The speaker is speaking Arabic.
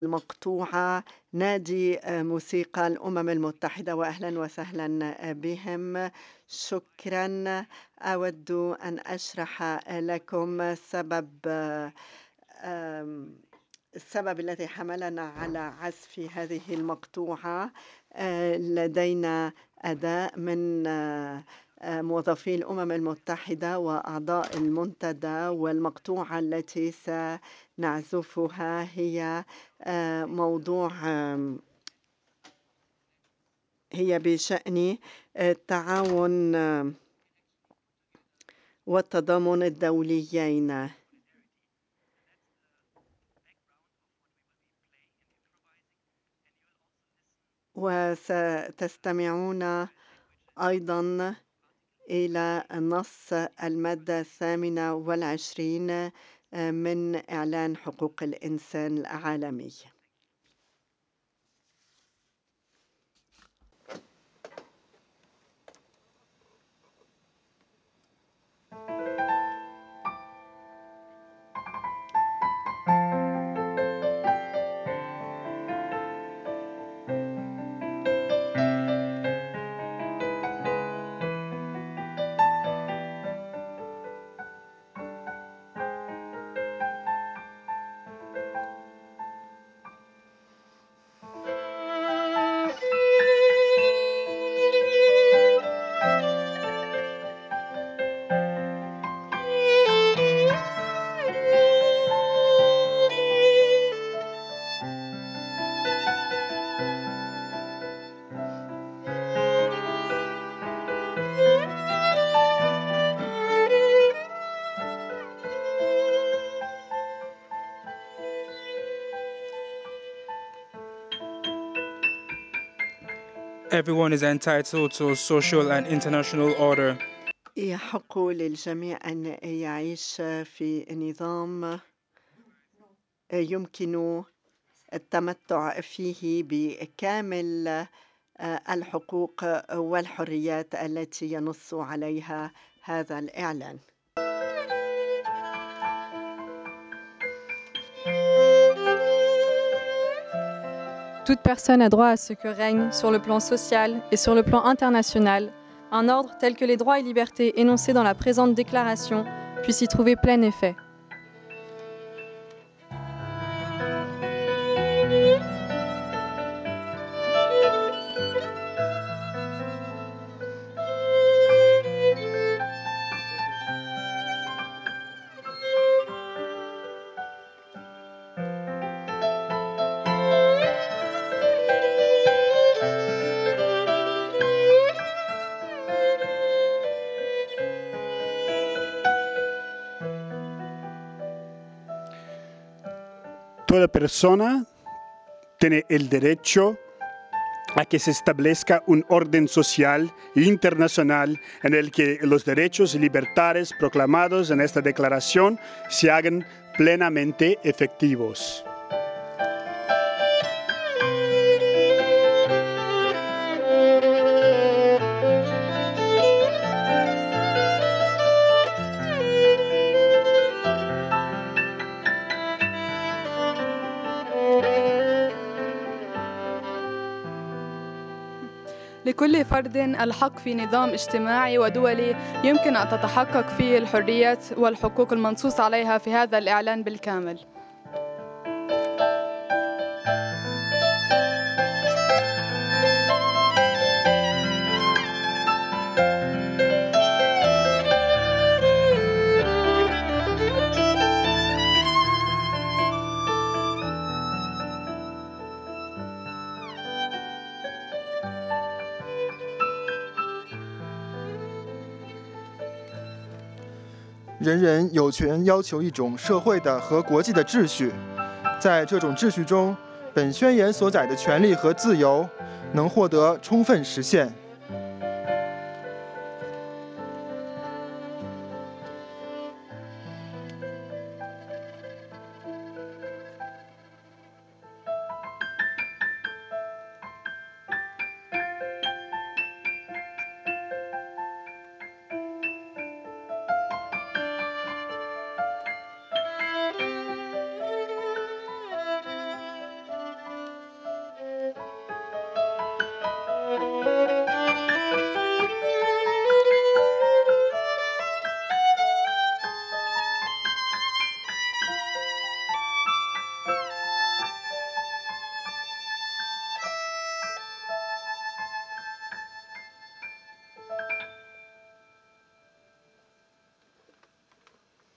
المقطوعة نادي موسيقى الأمم المتحدة، وأهلا وسهلا بهم. شكرا. أود أن أشرح لكم السبب الذي حملنا على عزف هذه المقطوعة. لدينا أداء من موظفي الأمم المتحدة وأعضاء المنتدى، والمقطوعة التي سنعزفها هي هي بشأن التعاون والتضامن الدوليين. وستستمعون أيضا إلى نص المادة 28 من إعلان حقوق الإنسان العالمي. Everyone is entitled to social and international order. يحق للجميع أن يعيش في نظام يمكن التمتع فيه بكامل الحقوق والحريات التي ينص عليها هذا الإعلان. Toute personne a droit à ce que règne, sur le plan social et sur le plan international, un ordre tel que les droits et libertés énoncés dans la présente déclaration puissent y trouver plein effet. Toda persona tiene el derecho a que se establezca un orden social e internacional en el que los derechos y libertades proclamados en esta declaración se hagan plenamente efectivos. لكل فرد الحق في نظام اجتماعي ودولي يمكن أن تتحقق فيه الحريات والحقوق المنصوص عليها في هذا الإعلان بالكامل. 人人有权要求一种社会的和国际的秩序，在这种秩序中，本宣言所载的权利和自由能获得充分实现。